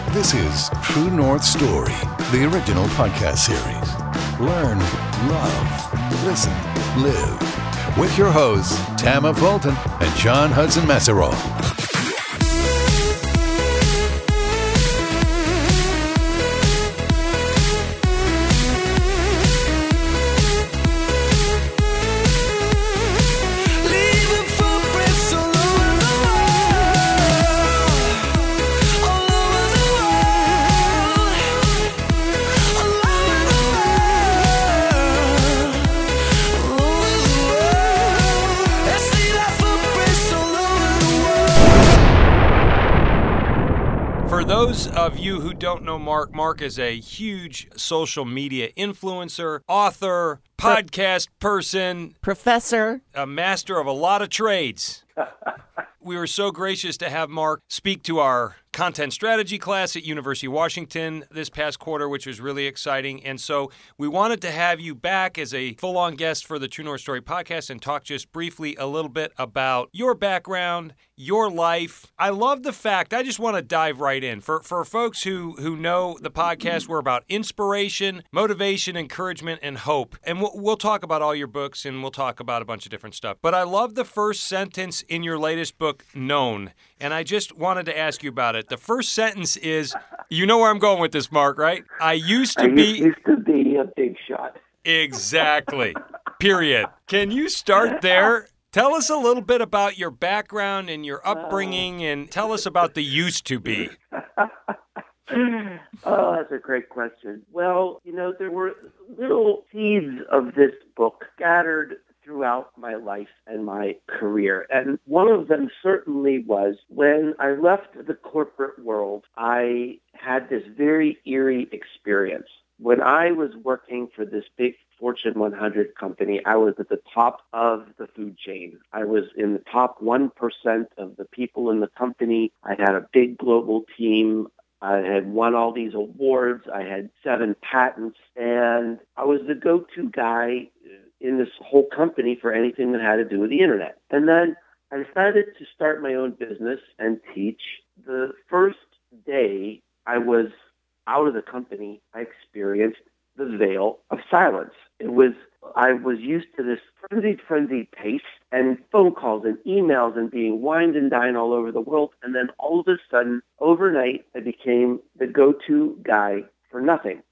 This is True North Story, the original podcast series. Learn, love, listen, live. With your hosts, Tama Fulton and John Hudson Masserol. For those of you who don't know Mark is a huge social media influencer, author, podcast person, professor, a master of a lot of trades. We were so gracious to have Mark speak to our content strategy class at University of Washington this past quarter, which was really exciting. And so we wanted to have you back as a full-on guest for the True North Story podcast and talk just briefly a little bit about your background, your life. I love the fact, I just want to dive right in. For folks who know the podcast, we're about inspiration, motivation, encouragement, and hope. And we'll talk about all your books and we'll talk about a bunch of different stuff. But I love the first sentence in your latest book, Known. And I just wanted to ask you about it. The first sentence is, you know where I'm going with this, Mark, right? I used to be a big shot. Exactly. Period. Can you start there? Tell us a little bit about your background and your upbringing, and tell us about the used to be. Oh, that's a great question. Well, there were little seeds of this book scattered throughout my life and my career. And one of them certainly was when I left the corporate world, I had this very eerie experience. When I was working for this big Fortune 100 company, I was at the top of the food chain. I was in the top 1% of the people in the company. I had a big global team. I had won all these awards. I had 7 patents. And I was the go-to guy in this whole company for anything that had to do with the internet. And then I decided to start my own business and teach. The first day I was out of the company, I experienced the veil of silence. I was used to this frenzied pace and phone calls and emails and being wined and dined all over the world. And then all of a sudden, overnight, I became the go-to guy for nothing.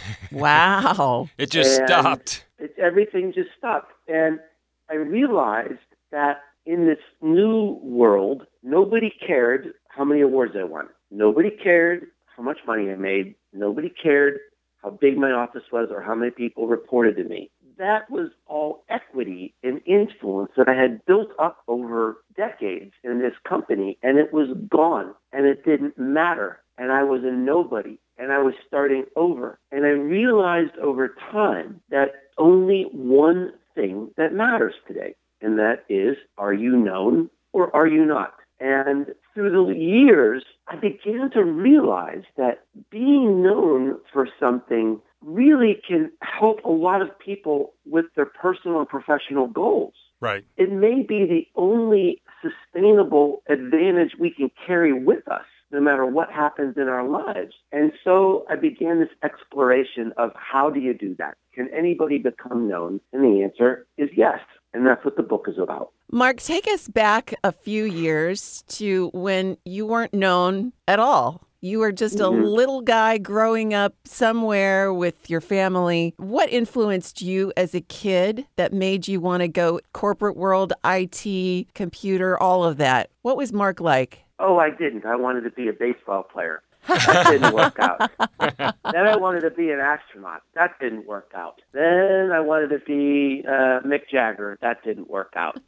Wow. It just stopped. Everything just stopped. And I realized that in this new world, nobody cared how many awards I won. Nobody cared how much money I made. Nobody cared how big my office was or how many people reported to me. That was all equity and influence that I had built up over decades in this company, and it was gone, and it didn't matter. And I was a nobody, and I was starting over. And I realized over time that only one thing that matters today, and that is, are you known or are you not? And through the years, I began to realize that being known for something really can help a lot of people with their personal and professional goals. Right. It may be the only sustainable advantage we can carry with us, no matter what happens in our lives. And so I began this exploration of how do you do that? Can anybody become known? And the answer is yes. And that's what the book is about. Mark, take us back a few years to when you weren't known at all. You were just a little guy growing up somewhere with your family. What influenced you as a kid that made you want to go corporate world, IT, computer, all of that? What was Mark like? Oh, I didn't. I wanted to be a baseball player. That didn't work out. Then I wanted to be an astronaut. That didn't work out. Then I wanted to be Mick Jagger. That didn't work out.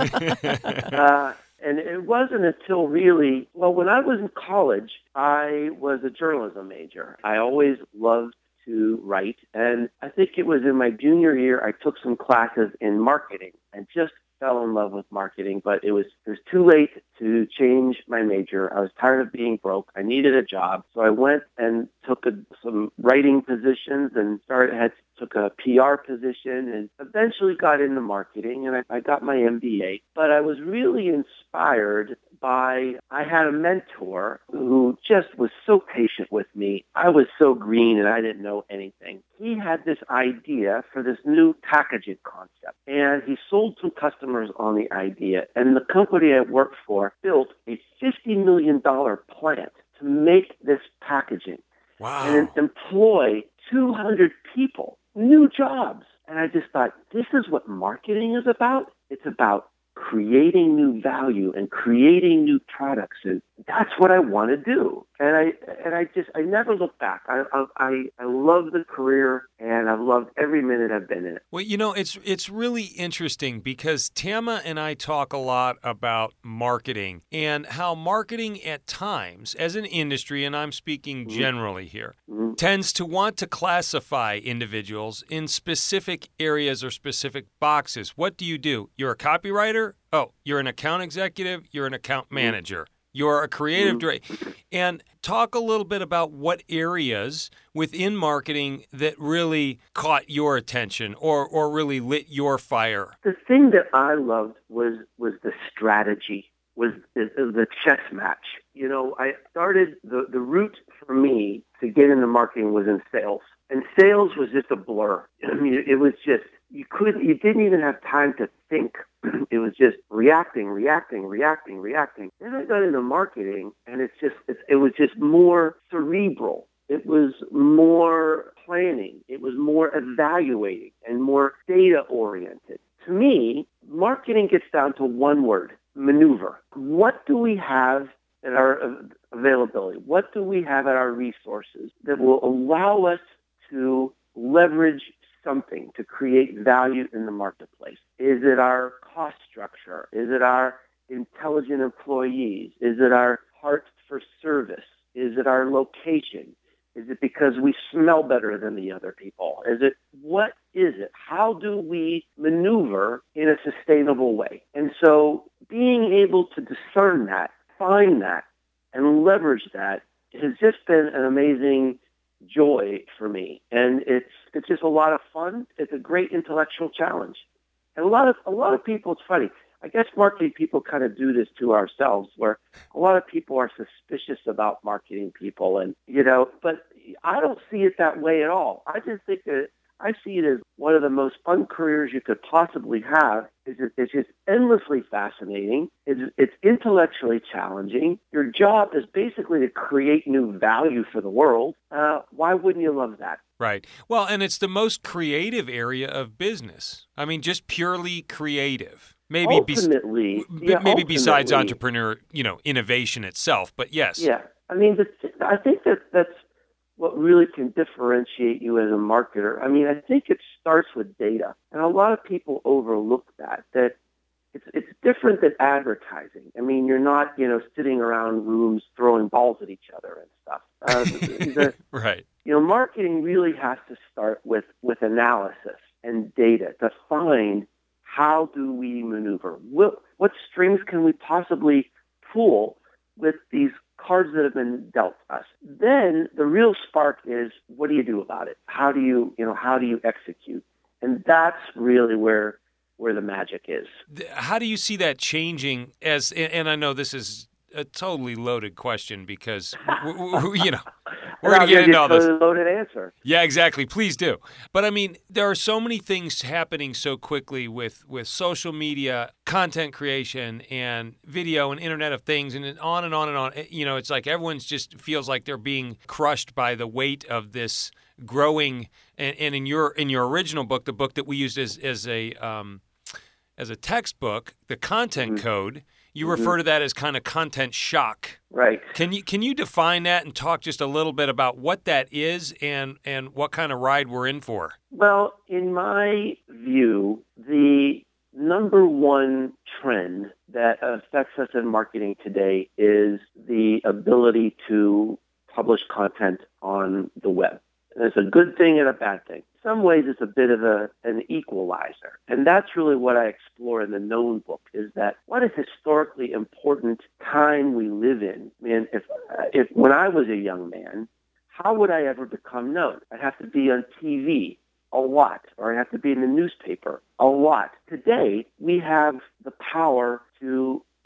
And it wasn't until really, when I was in college, I was a journalism major. I always loved to write. And I think it was in my junior year, I took some classes in marketing and just fell in love with marketing, but it was too late to change my major. I was tired of being broke. I needed a job. So I went and took some writing positions and took a PR position and eventually got into marketing, and I got my MBA. But I was really inspired I had a mentor who just was so patient with me. I was so green and I didn't know anything. He had this idea for this new packaging concept, and he sold some customers on the idea. And the company I worked for built a $50 million plant to make this packaging. Wow. And employ 200 people, new jobs. And I just thought, this is what marketing is about. It's about creating new value and creating new products, and that's what I want to do. And I never look back. I love the career, and I've loved every minute I've been in it. Well, it's really interesting because Tama and I talk a lot about marketing and how marketing at times, as an industry, and I'm speaking generally here, tends to want to classify individuals in specific areas or specific boxes. What do? You're a copywriter? Oh, you're an account executive? You're an account manager? You're a creative director. And talk a little bit about what areas within marketing that really caught your attention or really lit your fire. The thing that I loved was the strategy, was the chess match. I started, the route for me to get into marketing was in sales. And sales was just a blur. I mean, it was just, you didn't even have time to think. It was just reacting. Then I got into marketing, and it was just more cerebral. It was more planning. It was more evaluating and more data-oriented. To me, marketing gets down to one word: maneuver. What do we have at our availability? What do we have at our resources that will allow us to leverage something to create value in the marketplace? Is it our cost structure? Is it our intelligent employees? Is it our heart for service? Is it our location? Is it because we smell better than the other people? What is it? How do we maneuver in a sustainable way? And so being able to discern that, find that, and leverage that has just been an amazing joy for me. And it's just a lot of fun. It's a great intellectual challenge. And a lot of people, it's funny, I guess marketing people kind of do this to ourselves, where a lot of people are suspicious about marketing people, and but I don't see it that way at all. I just think that I see it as one of the most fun careers you could possibly have. It's just endlessly fascinating. It's intellectually challenging. Your job is basically to create new value for the world. Why wouldn't you love that? Right. Well, and it's the most creative area of business. I mean, just purely creative. Maybe ultimately, besides entrepreneur, innovation itself. But yes. Yeah. I mean, I think that's what really can differentiate you as a marketer. I mean, I think it starts with data. And a lot of people overlook that it's different than advertising. I mean, you're not, sitting around rooms throwing balls at each other and stuff. Right. Marketing really has to start with analysis and data to find how do we maneuver. What strings can we possibly pull with these cards that have been dealt us? Then the real spark is, what do you do about it? How do you execute? And that's really where the magic is. How do you see that changing and I know this is a totally loaded question because, we're going to get into all this. Loaded answer. Yeah, exactly. Please do. But I mean, there are so many things happening so quickly with social media, content creation, and video and Internet of Things, and on and on and on. It's like everyone's just feels like they're being crushed by the weight of this growing. And in your original book, the book that we used as a textbook, the content code, you refer to that as kind of content shock. Right. Can you define that and talk just a little bit about what that is and what kind of ride we're in for? Well, in my view, the number one trend that affects us in marketing today is the ability to publish content on the web. And it's a good thing and a bad thing. In some ways, it's a bit of an equalizer. And that's really what I explore in the Known book, is that what a historically important time we live in. I mean, if when I was a young man, how would I ever become known? I'd have to be on TV a lot, or I'd have to be in the newspaper a lot. Today, we have the power to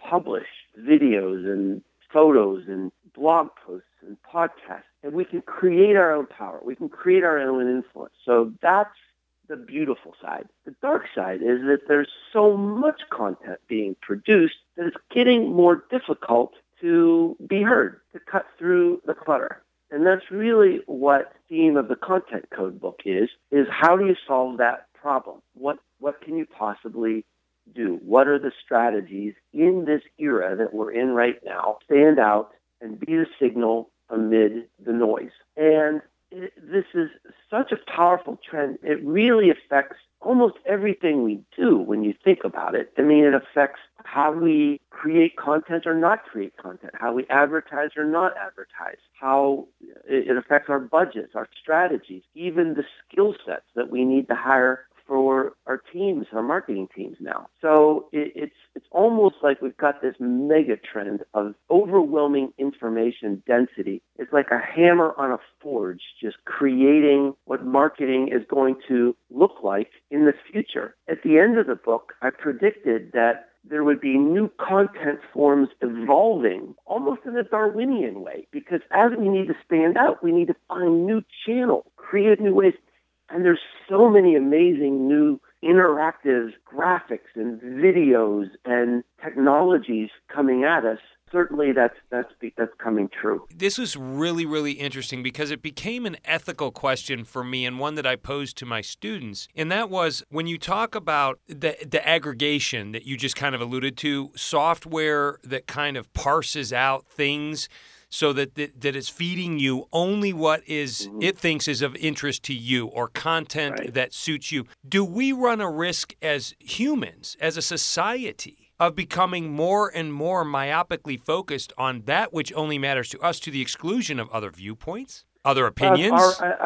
publish videos and photos and blog posts and podcasts, and we can create our own power. We can create our own influence. So that's the beautiful side. The dark side is that there's so much content being produced that it's getting more difficult to be heard, to cut through the clutter. And that's really what the theme of the Content Code book is how do you solve that problem? What can you possibly do? What are the strategies in this era that we're in right now? Stand out and be the signal amid the noise. And this is such a powerful trend. It really affects almost everything we do when you think about it. I mean, it affects how we create content or not create content, how we advertise or not advertise, how it affects our budgets, our strategies, even the skill sets that we need to hire for our teams, our marketing teams now. So it's almost like we've got this mega trend of overwhelming information density. It's like a hammer on a forge, just creating what marketing is going to look like in the future. At the end of the book, I predicted that there would be new content forms evolving almost in a Darwinian way, because as we need to stand out, we need to find new channels, create new ways. And there's so many amazing new interactive graphics and videos and technologies coming at us. Certainly that's coming true. This was really, really interesting because it became an ethical question for me and one that I posed to my students. And that was when you talk about the aggregation that you just kind of alluded to, software that kind of parses out things so that it's feeding you only what is it thinks is of interest to you or content that suits you. Do we run a risk as humans, as a society, of becoming more and more myopically focused on that which only matters to us to the exclusion of other viewpoints, other opinions?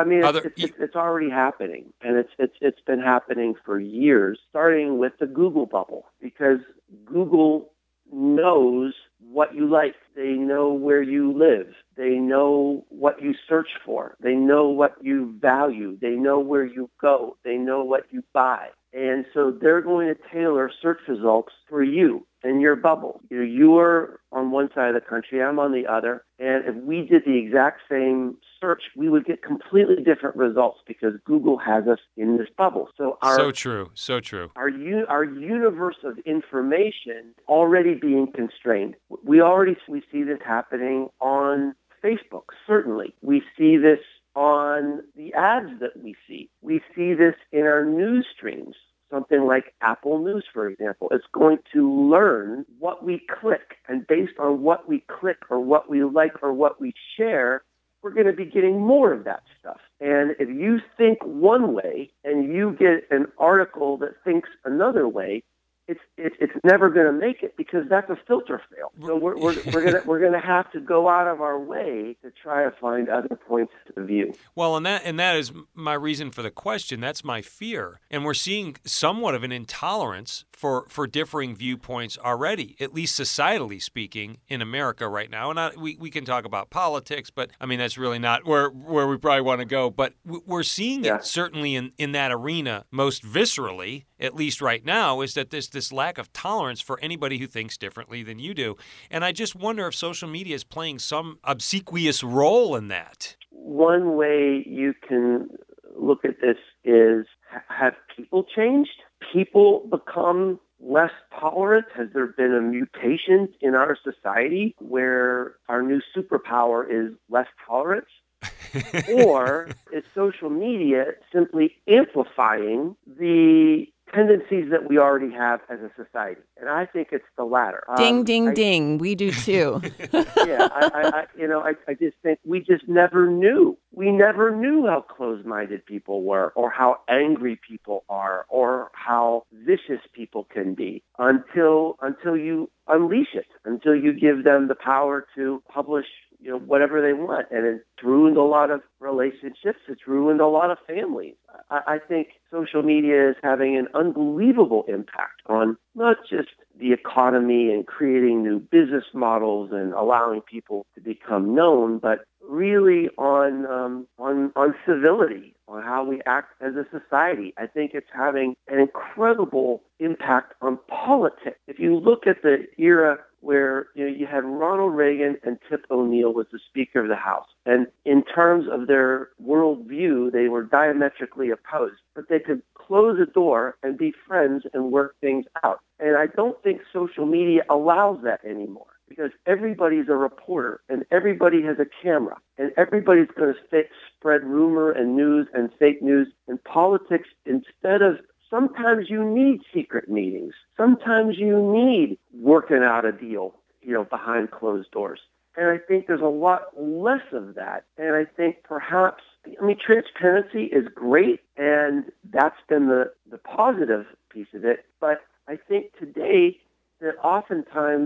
It's already happening, and it's been happening for years, starting with the Google bubble, because Google knows what you like. They know where you live. They know what you search for. They know what you value. They know where you go. They know what you buy. And so they're going to tailor search results for you and your bubble. You are on one side of the country, I'm on the other. And if we did the exact same search, we would get completely different results because Google has us in this bubble. So so true. Our universe of information already being constrained. We see this happening on Facebook, certainly. We see this on the ads that we see. We see this in our news streams. Something like Apple News, for example, it's going to learn what we click. And based on what we click or what we like or what we share, we're going to be getting more of that stuff. And if you think one way and you get an article that thinks another way, it's never going to make it because that's a filter fail. So we're going to have to go out of our way to try to find other points of view. Well, and that is my reason for the question. That's my fear, and we're seeing somewhat of an intolerance for differing viewpoints already, at least societally speaking, in America right now. And we can talk about politics, but I mean that's really not where we probably want to go. But we're seeing it certainly in that arena most viscerally, at least right now, is that this lack of tolerance for anybody who thinks differently than you do. And I just wonder if social media is playing some obsequious role in that. One way you can look at this is, have people changed? People become less tolerant? Has there been a mutation in our society where our new superpower is less tolerance? Or is social media simply amplifying the tendencies that we already have as a society? And I think it's the latter. Ding, ding. We do too. I just think we just never knew. We never knew how closed-minded people were or how angry people are or how vicious people can be until you unleash it, until you give them the power to publish whatever they want. And it's ruined a lot of relationships. It's ruined a lot of families. I think social media is having an unbelievable impact on not just the economy and creating new business models and allowing people to become known, but really on civility, on how we act as a society. I think it's having an incredible impact on politics. If you look at the era where you had Ronald Reagan and Tip O'Neill was the Speaker of the House. And in terms of their worldview, they were diametrically opposed. But they could close a door and be friends and work things out. And I don't think social media allows that anymore, because everybody's a reporter and everybody has a camera and everybody's going to spread rumor and news and fake news. And politics, instead of, sometimes you need secret meetings. Sometimes you need working out a deal, behind closed doors. And I think there's a lot less of that. And I think perhaps, transparency is great, and that's been the positive piece of it. But I think today that oftentimes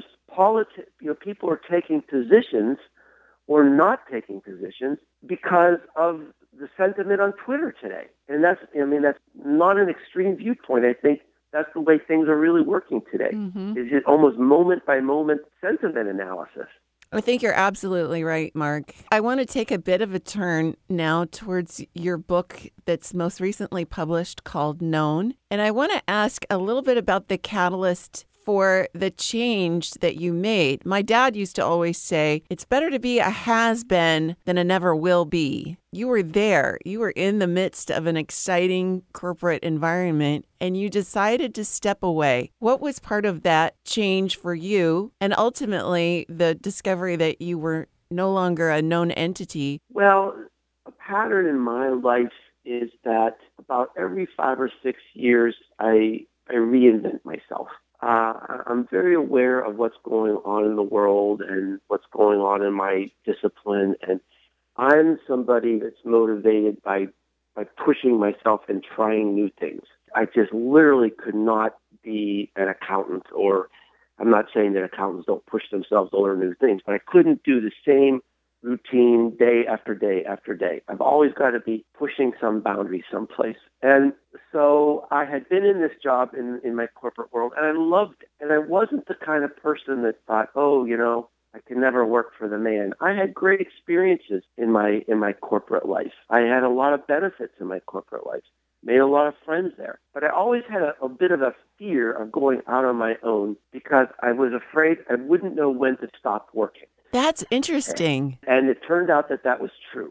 people are taking positions or not taking positions because of the sentiment on Twitter today. And that's not an extreme viewpoint. I think that's the way things are really working today. Mm-hmm. Is it almost moment by moment sentiment analysis? I think you're absolutely right, Mark. I want to take a bit of a turn now towards your book that's most recently published called Known. And I want to ask a little bit about the catalyst for the change that you made. My dad used to always say, it's better to be a has-been than a never will be. You were there. You were in the midst of an exciting corporate environment, and you decided to step away. What was part of that change for you, and ultimately the discovery that you were no longer a known entity? Well, a pattern in my life is that about every 5 or 6 years, I reinvent myself. I'm very aware of what's going on in the world and what's going on in my discipline. And I'm somebody that's motivated by pushing myself and trying new things. I just literally could not be an accountant, or I'm not saying that accountants don't push themselves to learn new things, but I couldn't do the same routine day after day after day. I've always got to be pushing some boundary someplace. And so I had been in this job in my corporate world, and I loved it. And I wasn't the kind of person that thought, I can never work for the man. I had great experiences in my corporate life. I had a lot of benefits in my corporate life. Made a lot of friends there. But I always had a bit of a fear of going out on my own because I was afraid I wouldn't know when to stop working. That's interesting. And it turned out that was true.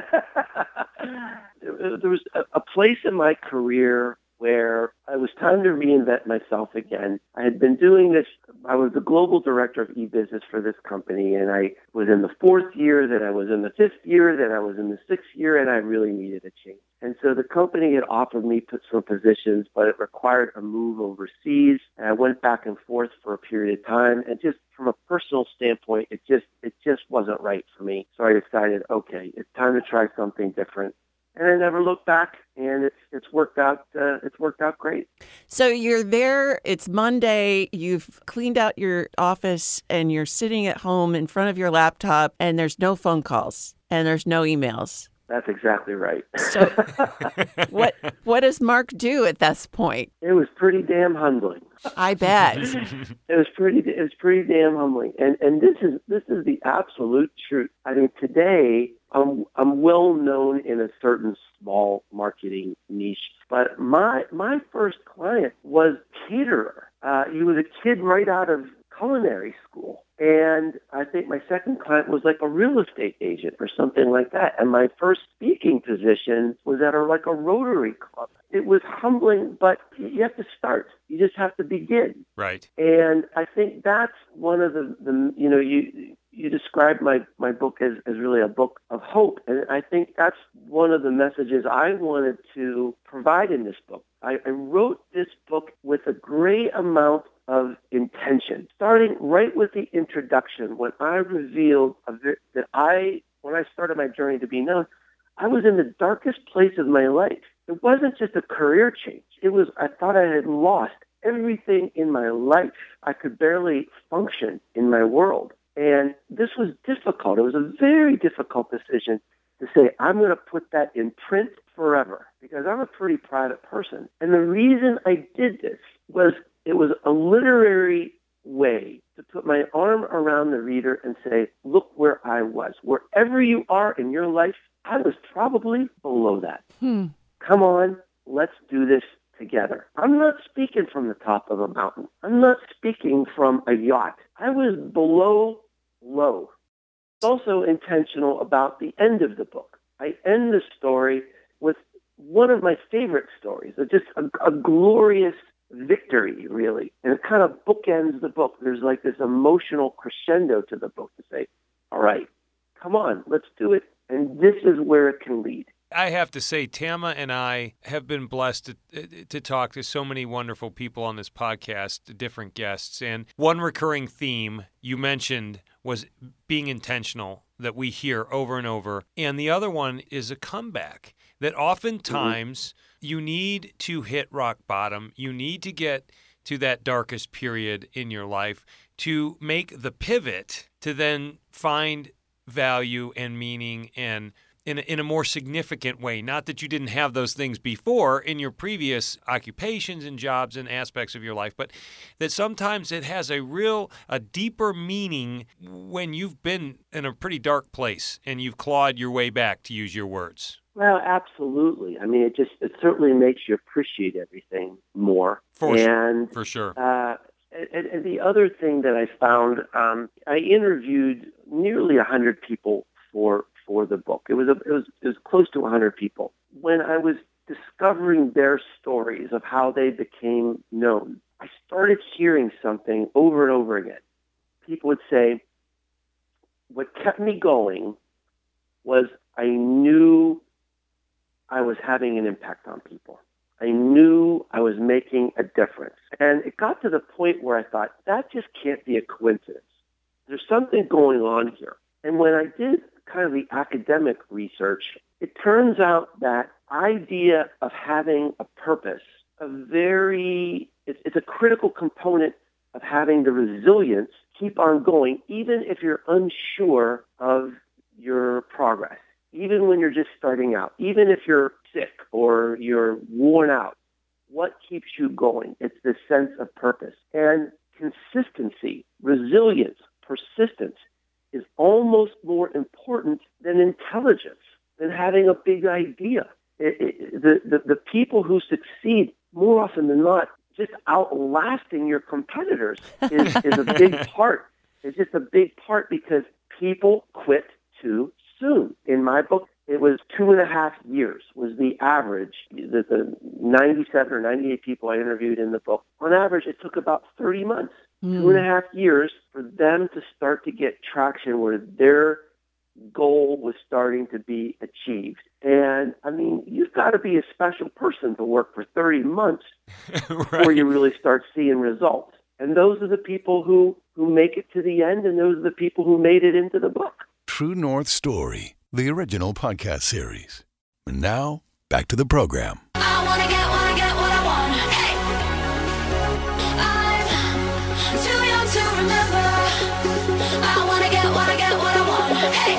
There was a place in my career where it was time to reinvent myself again. I had been doing this. I was the global director of e-business for this company, and I was in the 4th year, then I was in the 5th year, then I was in the 6th year, and I really needed a change. And so the company had offered me some positions, but it required a move overseas. And I went back and forth for a period of time, and just from a personal standpoint, it just wasn't right for me. So I decided, okay, it's time to try something different. And I never looked back, and it's worked out. It's worked out great. So you're there. It's Monday. You've cleaned out your office, and you're sitting at home in front of your laptop, and there's no phone calls, and there's no emails. That's exactly right. So what does Mark do at this point? It was pretty damn humbling. I bet. It was pretty damn humbling. And this is the absolute truth. I mean, today I'm well known in a certain small marketing niche, but my first client was caterer. He was a kid right out of culinary school. And I think my second client was like a real estate agent or something like that. And my first speaking position was at a Rotary Club. It was humbling, but you have to start. You just have to begin. Right. And I think that's one of the you described my book as really a book of hope. And I think that's one of the messages I wanted to provide in this book. I wrote this book with a great amount of intention, starting right with the introduction. When I revealed when I started my journey to be known, I was in the darkest place of my life. It wasn't just a career change. I thought I had lost everything in my life. I could barely function in my world. And this was difficult. It was a very difficult decision to say, I'm going to put that in print forever, because I'm a pretty private person. And the reason I did this was it was a literary way to put my arm around the reader and say, look where I was. Wherever you are in your life, I was probably below that. Come on, let's do this together. I'm not speaking from the top of a mountain. I'm not speaking from a yacht. I was below low. It's also intentional about the end of the book. I end the story with one of my favorite stories, just a glorious victory, really. And it kind of bookends the book. There's like this emotional crescendo to the book to say, all right, come on, let's do it. And this is where it can lead. I have to say, Tama and I have been blessed to talk to so many wonderful people on this podcast, different guests. And one recurring theme you mentioned was being intentional that we hear over and over. And the other one is a comeback, that oftentimes you need to hit rock bottom. You need to get to that darkest period in your life to make the pivot to then find value and meaning and in a more significant way. Not that you didn't have those things before in your previous occupations and jobs and aspects of your life, but that sometimes it has a deeper meaning when you've been in a pretty dark place and you've clawed your way back, to use your words. Well, absolutely. I mean, it certainly makes you appreciate everything more. For sure. And the other thing that I found, I interviewed nearly 100 people for the book. It was close to 100 people. When I was discovering their stories of how they became known, I started hearing something over and over again. People would say, what kept me going was I knew I was having an impact on people. I knew I was making a difference. And it got to the point where I thought, that just can't be a coincidence. There's something going on here. And when I did kind of the academic research, it turns out that idea of having a purpose, it's a critical component of having the resilience keep on going, even if you're unsure of your progress, even when you're just starting out, even if you're sick or you're worn out. What keeps you going? It's this sense of purpose. And consistency, resilience, persistence is almost more important than intelligence, than having a big idea. The people who succeed more often than not, just outlasting your competitors is a big part. It's just a big part because people quit too soon. In my book, it was 2.5 years was the average. The 97 or 98 people I interviewed in the book, on average, it took about 30 months. 2.5 years for them to start to get traction where their goal was starting to be achieved. And, I mean, you've got to be a special person to work for 30 months Right. before you really start seeing results. And those are the people who make it to the end, and those are the people who made it into the book. True North Story, the original podcast series. And now, back to the program. I wanna get what I want. Hey, I'm too young to remember. I wanna get what I want. Hey,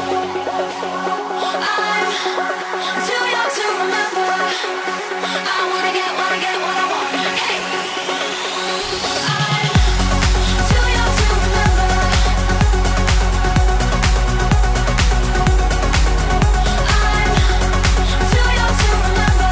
I'm too young to remember. I wanna get what I want. Hey, I'm too young to remember. I'm too young to remember.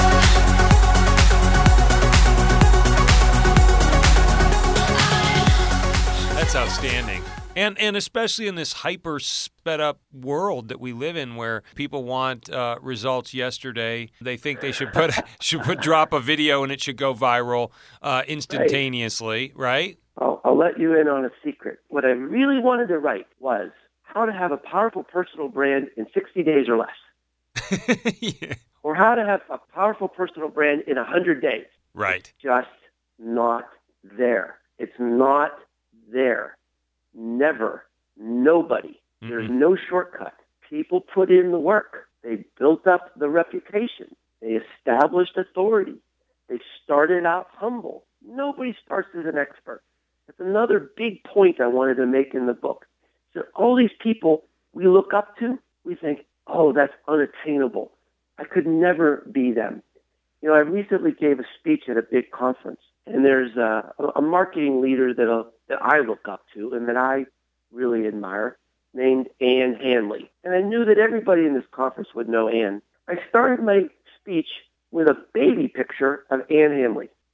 That's outstanding. And especially in this hyper sped up world that we live in, where people want results yesterday. They think they should drop a video and it should go viral instantaneously, right? I'll let you in on a secret. What I really wanted to write was how to have a powerful personal brand in 60 days or less. Yeah. Or how to have a powerful personal brand in 100 days. Right. Just not there. It's not there. Never. Nobody. There's no shortcut. People put in the work. They built up the reputation. They established authority. They started out humble. Nobody starts as an expert. That's another big point I wanted to make in the book. So all these people we look up to, we think, oh, that's unattainable. I could never be them. You know, I recently gave a speech at a big conference, and there's a marketing leader that I look up to and that I really admire, named Ann Handley. And I knew that everybody in this conference would know Ann. I started my speech with a baby picture of Ann Handley.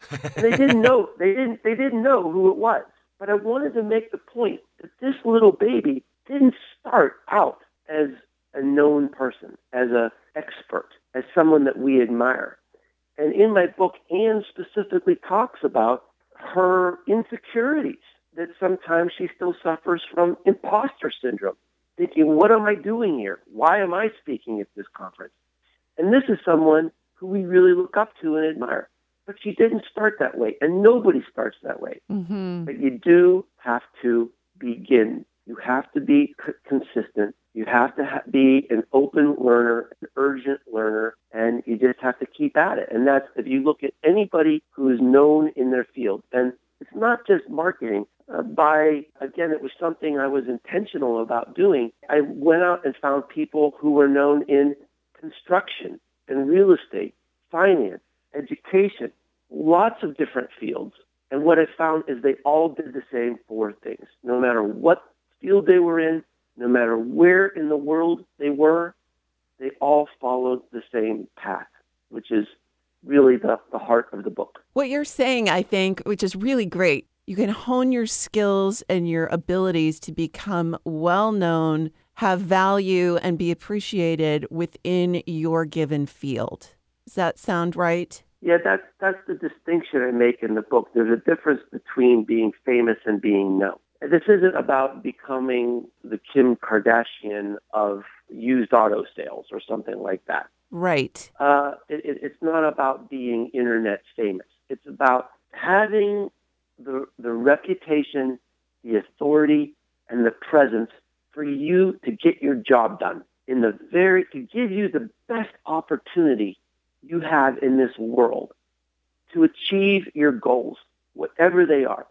And they didn't know. They didn't know who it was. But I wanted to make the point that this little baby didn't start out as a known person, as an expert, as someone that we admire. And in my book, Anne specifically talks about her insecurities, that sometimes she still suffers from imposter syndrome, thinking, what am I doing here? Why am I speaking at this conference? And this is someone who we really look up to and admire. But she didn't start that way, and nobody starts that way. Mm-hmm. But you do have to begin. You have to be consistent. You have to be an open learner, an urgent learner, and you just have to keep at it. And that's, if you look at anybody who is known in their field, and it's not just marketing. Again, it was something I was intentional about doing. I went out and found people who were known in construction and real estate, finance, education, lots of different fields. And what I found is they all did the same four things. No matter what field they were in, no matter where in the world they were, they all followed the same path, which is really the heart of the book. What you're saying, I think, which is really great, you can hone your skills and your abilities to become well-known, have value, and be appreciated within your given field. Does that sound right? Yeah, that's the distinction I make in the book. There's a difference between being famous and being known. This isn't about becoming the Kim Kardashian of used auto sales or something like that. Right. It's not about being internet famous. It's about having the reputation, the authority, and the presence for you to get your job done to give you the best opportunity you have in this world to achieve your goals, whatever they are.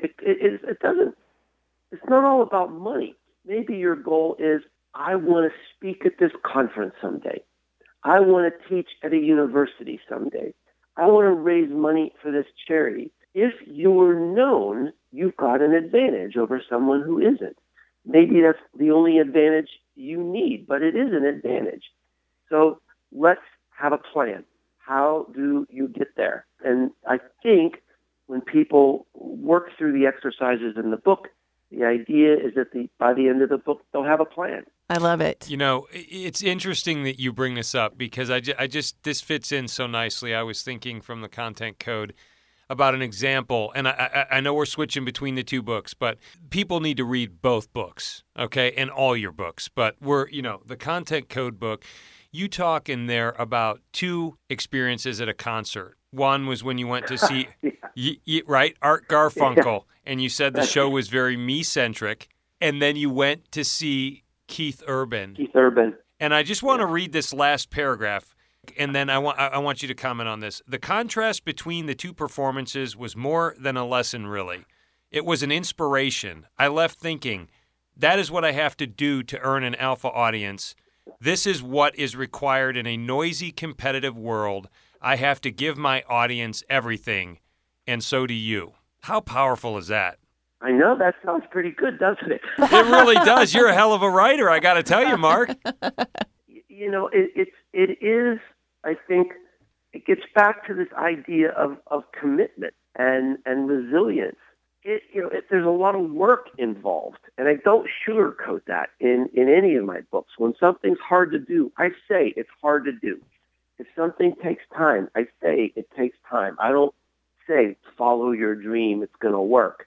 It's not all about money. Maybe your goal is, I want to speak at this conference someday. I want to teach at a university someday. I want to raise money for this charity. If you're known, you've got an advantage over someone who isn't. Maybe that's the only advantage you need, but it is an advantage. So let's have a plan. How do you get there? And I think when people work through the exercises in the book, the idea is that by the end of the book, they'll have a plan. I love it. You know, it's interesting that you bring this up because this fits in so nicely. I was thinking from the content code about an example, and I know we're switching between the two books, but people need to read both books, okay, and all your books. But the content code book, you talk in there about two experiences at a concert. One was when you went to see, Art Garfunkel, and you said the show was very me-centric, and then you went to see Keith Urban. And I just want to read this last paragraph, and then I want you to comment on this. The contrast between the two performances was more than a lesson, really. It was an inspiration. I left thinking, that is what I have to do to earn an alpha audience. This is what is required in a noisy, competitive world. I have to give my audience everything, and so do you. How powerful is that? I know, that sounds pretty good, doesn't it? It really does. You're a hell of a writer, I got to tell you, Mark. It is, I think, it gets back to this idea of commitment and resilience. There's a lot of work involved, and I don't sugarcoat that in any of my books. When something's hard to do, I say it's hard to do. If something takes time, I say it takes time. I don't say follow your dream, it's going to work.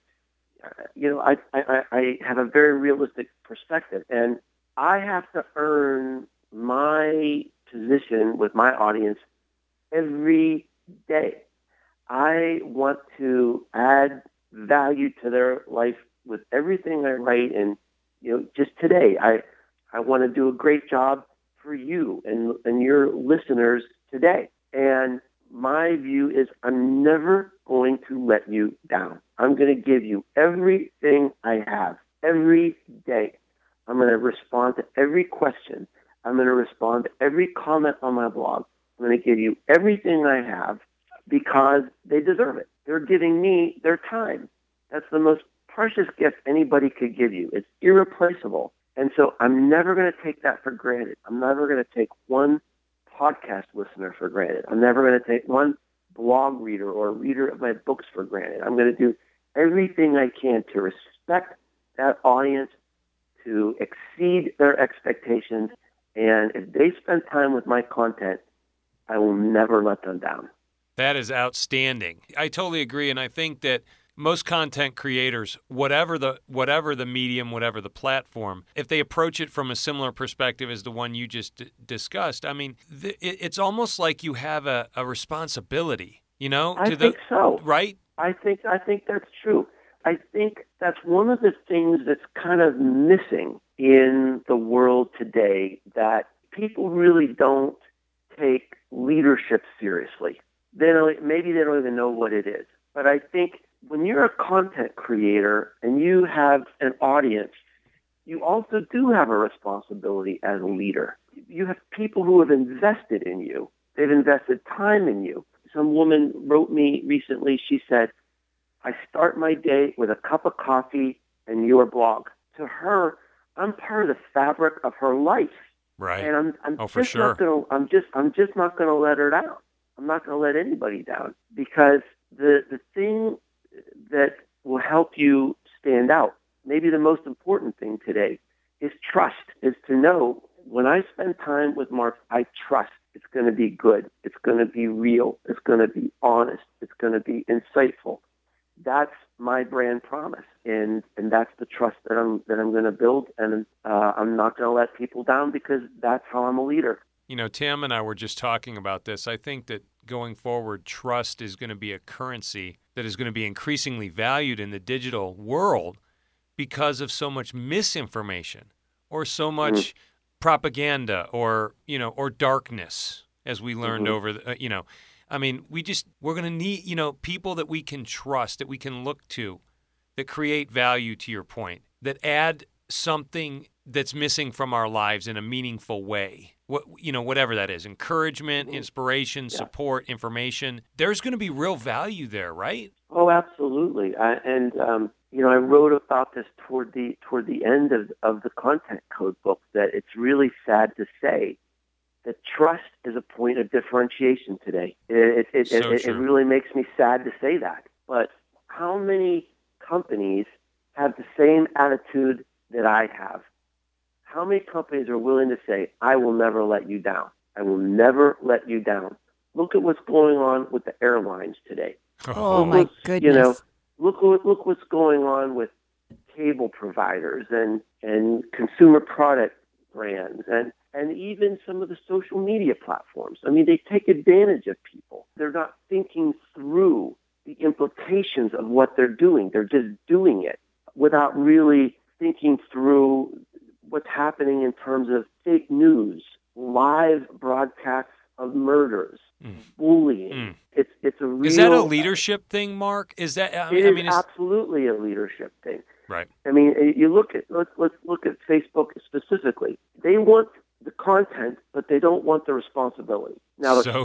I have a very realistic perspective, and I have to earn my position with my audience every day. I want to add value to their life with everything I write, and just today, I want to do a great job for you and your listeners today. And my view is I'm never going to let you down. I'm going to give you everything I have every day. I'm going to respond to every question. I'm going to respond to every comment on my blog. I'm going to give you everything I have because they deserve it. They're giving me their time. That's the most precious gift anybody could give you. It's irreplaceable. And so I'm never going to take that for granted. I'm never going to take one podcast listener for granted. I'm never going to take one blog reader or a reader of my books for granted. I'm going to do everything I can to respect that audience, to exceed their expectations, and if they spend time with my content, I will never let them down. That is outstanding. I totally agree, and I think that most content creators, whatever the medium, whatever the platform, if they approach it from a similar perspective as the one you just discussed, I mean, it's almost like you have a responsibility, you know? I think so. Right? I think that's true. I think that's one of the things that's kind of missing in the world today, that people really don't take leadership seriously. Maybe they don't even know what it is. But I think when you're a content creator and you have an audience, you also do have a responsibility as a leader. You have people who have invested in you. They've invested time in you. Some woman wrote me recently, she said, I start my day with a cup of coffee and your blog. To her, I'm part of the fabric of her life. Right. And I'm for just sure. not going to, I'm just not going to let her down. I'm not going to let anybody down, because the thing that will help you stand out, maybe the most important thing today, is trust, is to know when I spend time with Mark, I trust it's going to be good. It's going to be real. It's going to be honest. It's going to be insightful. That's my brand promise, and that's the trust that I'm going to build, and I'm not going to let people down, because that's how I'm a leader. You know, Tam and I were just talking about this. I think that going forward, trust is going to be a currency that is going to be increasingly valued in the digital world because of so much misinformation or so much propaganda or darkness, as we learned over the, I mean, we're going to need, people that we can trust, that we can look to, that create value, to your point, that add something that's missing from our lives in a meaningful way. Whatever that is, encouragement, inspiration, support, information. There's going to be real value there, right? Oh, absolutely. I wrote about this toward the end of the Content Code book, that it's really sad to say that trust is a point of differentiation today. It really makes me sad to say that. But how many companies have the same attitude that I have? How many companies are willing to say, I will never let you down? I will never let you down. Look at what's going on with the airlines today. Oh my goodness. Look what's going on with cable providers and consumer product brands and even some of the social media platforms. I mean, they take advantage of people. They're not thinking through the implications of what they're doing. They're just doing it without really thinking through what's happening in terms of fake news, live broadcasts of murders, bullying. It's a real. Is that a leadership thing, Mark? Is that? It is absolutely a leadership thing. Right. I mean, you look at let's look at Facebook specifically. They want the content, but they don't want the responsibility. Now they're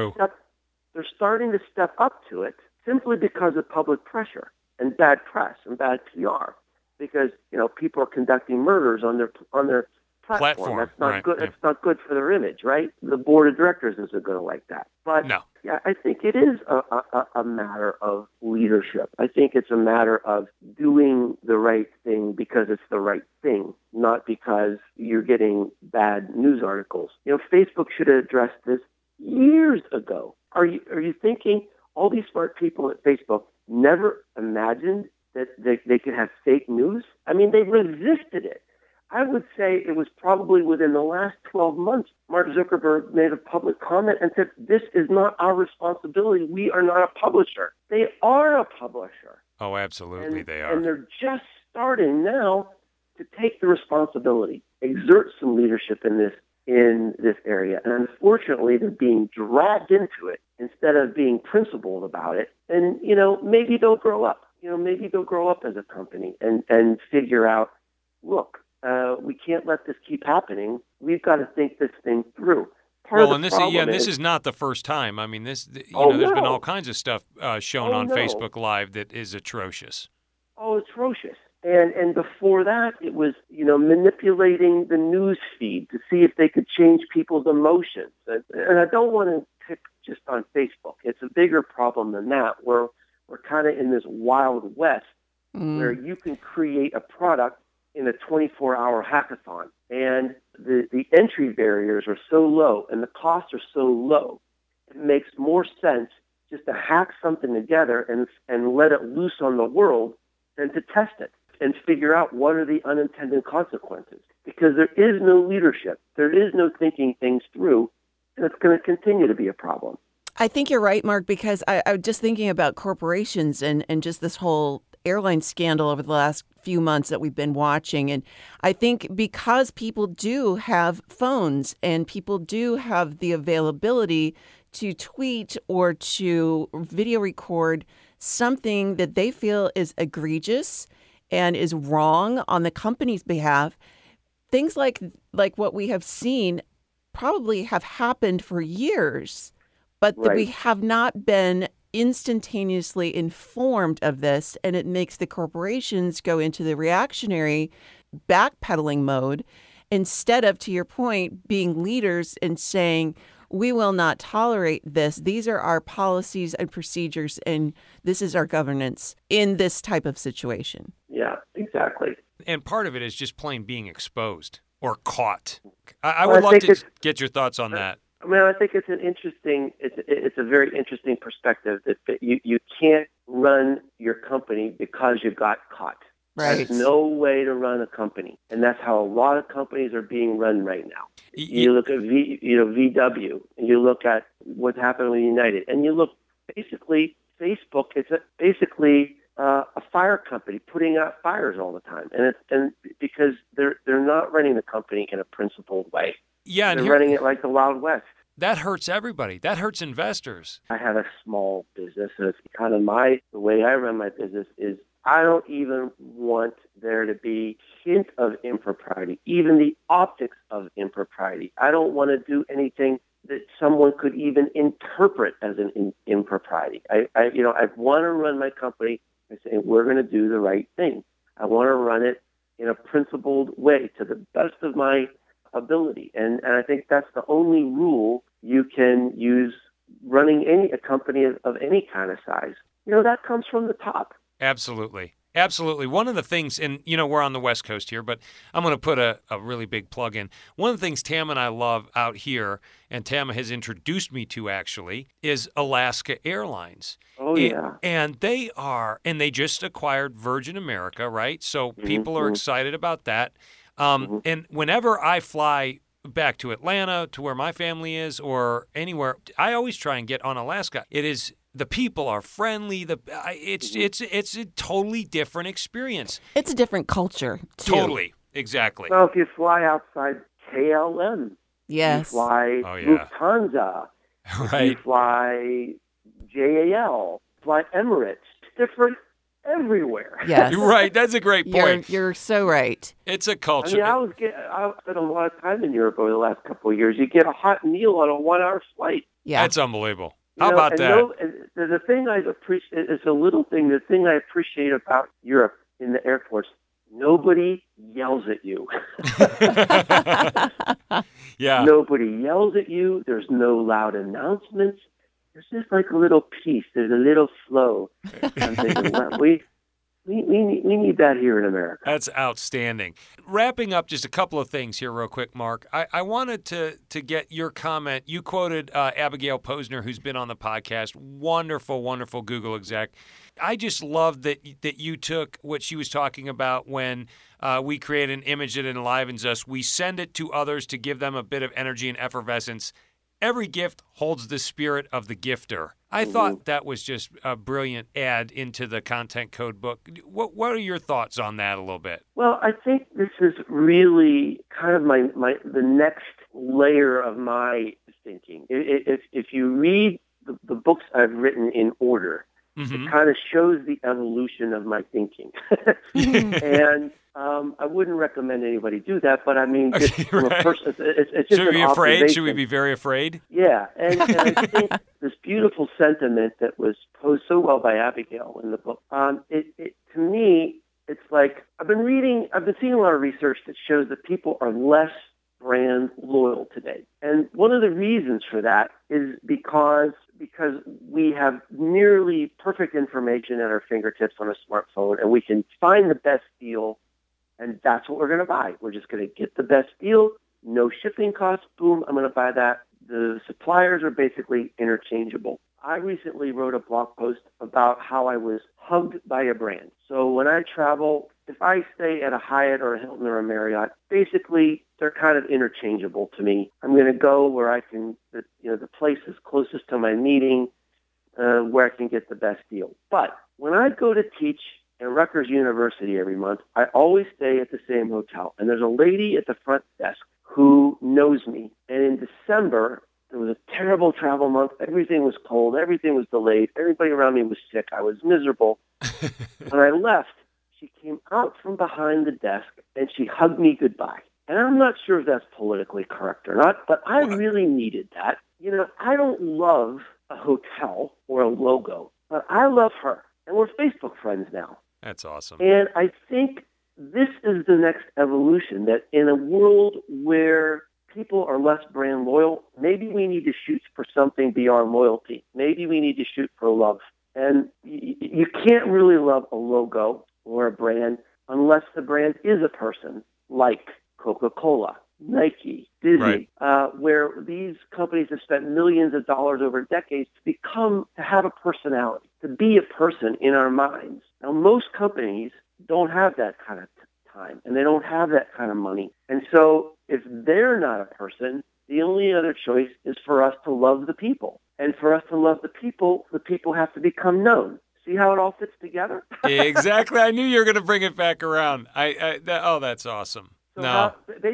starting to step up to it simply because of public pressure and bad press and bad PR. Because people are conducting murders on their platform. That's not right. good. Yeah. It's not good for their image, right? The board of directors isn't going to like that. But no. Yeah, I think it is a matter of leadership. I think it's a matter of doing the right thing because it's the right thing, not because you're getting bad news articles. Facebook should have addressed this years ago. Are you thinking all these smart people at Facebook never imagined that they could have fake news? I mean, they resisted it. I would say it was probably within the last 12 months, Mark Zuckerberg made a public comment and said, this is not our responsibility. We are not a publisher. They are a publisher. Oh, absolutely, they are. And they're just starting now to take the responsibility, exert some leadership in this area. And unfortunately, they're being dragged into it instead of being principled about it. And, maybe they'll grow up. Maybe they'll grow up as a company and figure out, look, we can't let this keep happening. We've got to think this thing through. This is not the first time. I mean, there's been all kinds of stuff shown on Facebook Live that is atrocious. Oh, atrocious. And before that, it was, manipulating the news feed to see if they could change people's emotions. And I don't want to pick just on Facebook. It's a bigger problem than that, where we're kind of in this wild west where you can create a product in a 24-hour hackathon. And the entry barriers are so low and the costs are so low, it makes more sense just to hack something together and let it loose on the world than to test it and figure out what are the unintended consequences. Because there is no leadership. There is no thinking things through, and it's going to continue to be a problem. I think you're right, Mark, because I was just thinking about corporations and just this whole airline scandal over the last few months that we've been watching. And I think because people do have phones and people do have the availability to tweet or to video record something that they feel is egregious and is wrong on the company's behalf, things like what we have seen probably have happened for years, but that we have not been instantaneously informed of this, and it makes the corporations go into the reactionary backpedaling mode instead of, to your point, being leaders and saying, we will not tolerate this. These are our policies and procedures, and this is our governance in this type of situation. Yeah, exactly. And part of it is just plain being exposed or caught. I would love to get your thoughts on that. I mean, I think it's a very interesting perspective that you can't run your company because you got caught. Right. There's no way to run a company, and that's how a lot of companies are being run right now. You look at VW, and you look at what's happening with United, and you look basically Facebook. It's basically a fire company putting out fires all the time, and because they're not running the company in a principled way. Yeah, they're running it like the Wild West. That hurts everybody. That hurts investors. I have a small business, and it's kind of the way I run my business is I don't even want there to be hint of impropriety, even the optics of impropriety. I don't want to do anything that someone could even interpret as an impropriety. I want to run my company and say we're going to do the right thing. I want to run it in a principled way to the best of my ability. And I think that's the only rule you can use running a company of any kind of size. That comes from the top. Absolutely. Absolutely. One of the things, and we're on the West Coast here, but I'm going to put a really big plug in. One of the things Tam and I love out here, and Tam has introduced me to actually, is Alaska Airlines. Oh, yeah. And they just acquired Virgin America, right? So people are excited about that. And whenever I fly back to Atlanta, to where my family is, or anywhere, I always try and get on Alaska. The people are friendly. It's a totally different experience. It's a different culture, too. Totally. Exactly. Well, if you fly outside KLM, yes. You fly Lufthansa, right. You fly JAL, fly Emirates. It's different everywhere. Yes. You're right. That's a great point. You're so right. It's a culture. I've spent a lot of time in Europe over the last couple of years. You get a hot meal on a 1-hour flight. Yeah. That's unbelievable. How about that? The thing I appreciate is a little thing. The thing I appreciate about Europe in the airports, nobody yells at you. Yeah. Nobody yells at you. There's no loud announcements. There's just like a little peace. There's a little flow. I'm thinking, well, we need that here in America. That's outstanding. Wrapping up just a couple of things here real quick, Mark. I wanted to get your comment. You quoted Abigail Posner, who's been on the podcast. Wonderful, wonderful Google exec. I just love that you took what she was talking about when we create an image that enlivens us. We send it to others to give them a bit of energy and effervescence. Every gift holds the spirit of the gifter. I thought that was just a brilliant add into the Content Code book. What are your thoughts on that a little bit? Well, I think this is really kind of the next layer of my thinking. If you read the books I've written in order, it kind of shows the evolution of my thinking. And I wouldn't recommend anybody do that, but I mean, just from a person, it's just Should we be afraid? observation. Should we be very afraid? Yeah, and I think this beautiful sentiment that was posed so well by Abigail in the book, to me, it's like I've been seeing a lot of research that shows that people are less brand loyal today. And one of the reasons for that is because we have nearly perfect information at our fingertips on a smartphone, and we can find the best deal, and that's what we're going to buy. We're just going to get the best deal, no shipping costs, boom, I'm going to buy that. The suppliers are basically interchangeable. I recently wrote a blog post about how I was hugged by a brand. So when I travel, if I stay at a Hyatt or a Hilton or a Marriott, basically they're kind of interchangeable to me. I'm going to go where I can, the place is closest to my meeting, where I can get the best deal. But when I go to teach at Rutgers University every month, I always stay at the same hotel. And there's a lady at the front desk who knows me. And in December, it was a terrible travel month. Everything was cold. Everything was delayed. Everybody around me was sick. I was miserable. When I left, she came out from behind the desk and she hugged me goodbye. And I'm not sure if that's politically correct or not, but I really needed that. I don't love a hotel or a logo, but I love her. And we're Facebook friends now. That's awesome. And I think this is the next evolution, that in a world where people are less brand loyal, maybe we need to shoot for something beyond loyalty. Maybe we need to shoot for love. And you can't really love a logo or a brand unless the brand is a person, like Coca-Cola, Nike, Disney, right. Where these companies have spent millions of dollars over decades to have a personality, to be a person in our minds. Now, most companies don't have that kind of time, and they don't have that kind of money. And so if they're not a person, the only other choice is for us to love the people. And for us to love the people have to become known. See how it all fits together? Exactly. I knew you were going to bring it back around. That's awesome. So No.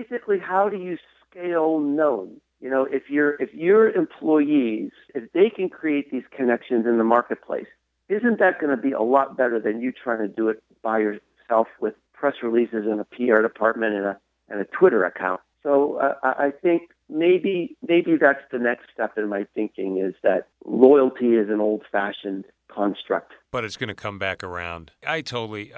how do you scale known? If your employees, if they can create these connections in the marketplace, isn't that going to be a lot better than you trying to do it by yourself with press releases and a PR department and a Twitter account? So I think maybe that's the next step in my thinking, is that loyalty is an old-fashioned construct. But it's going to come back around. I totally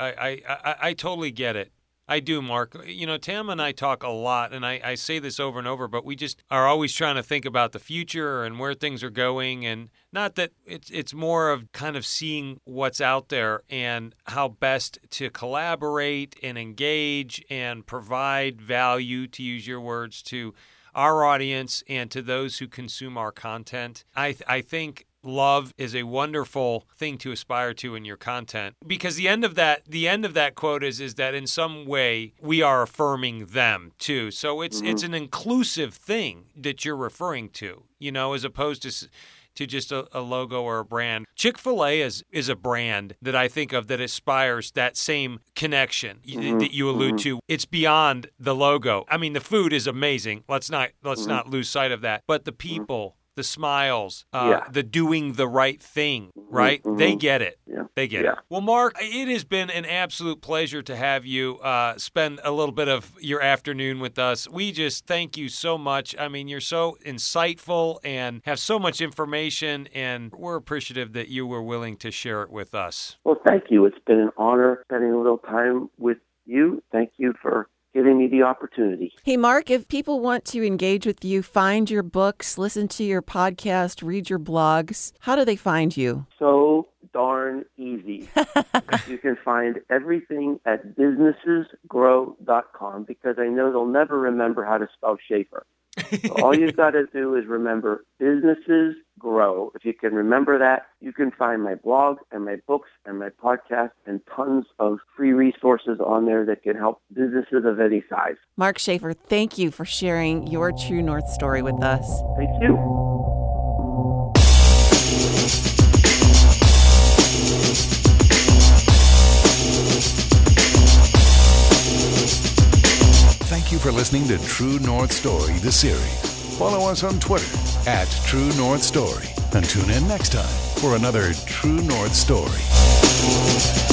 get it. I do, Mark. Tam and I talk a lot, and I say this over and over, but we just are always trying to think about the future and where things are going, and not that it's more of kind of seeing what's out there and how best to collaborate and engage and provide value, to use your words, to our audience and to those who consume our content. I think love is a wonderful thing to aspire to in your content, because the end of that quote is that in some way we are affirming them too. So it's an inclusive thing that you're referring to, as opposed to just a logo or a brand. Chick-fil-A is a brand that I think of that aspires that same connection that you allude to. It's beyond the logo. I mean, the food is amazing. Let's not lose sight of that. But the people, the smiles, the doing the right thing, right? They get it. Yeah. They get it. Well, Mark, it has been an absolute pleasure to have you spend a little bit of your afternoon with us. We just thank you so much. I mean, you're so insightful and have so much information, and we're appreciative that you were willing to share it with us. Well, thank you. It's been an honor spending a little time with you. Thank you for giving me the opportunity. Hey, Mark, if people want to engage with you, find your books, listen to your podcast, read your blogs, how do they find you? So darn easy. You can find everything at businessesgrow.com, because I know they'll never remember how to spell Schaefer. So all you've got to do is remember Businesses Grow. If you can remember that, you can find my blog and my books and my podcast and tons of free resources on there that can help businesses of any size. Mark Schaefer, thank you for sharing your True North story with us. Thank you. Thank you for listening to True North Story, the series. Follow us on Twitter @True North Story, and tune in next time for another True North Story.